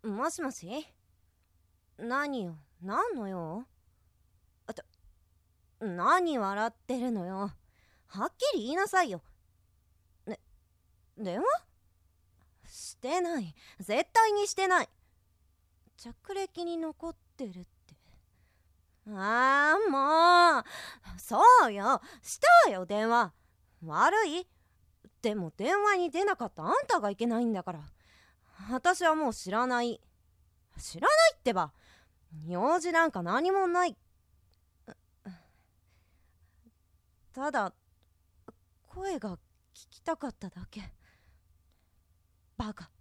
もしもし。何よ、何の用？何笑ってるのよ。はっきり言いなさいよ。電話？してない。絶対にしてない。着歴に残ってるって。ああ、もう。そうよ。したよ、電話。悪い？でも電話に出なかったあんたがいけないんだから。私はもう知らない。知らないってば。用事なんか何もない。ただ声が聞きたかっただけ。バカ。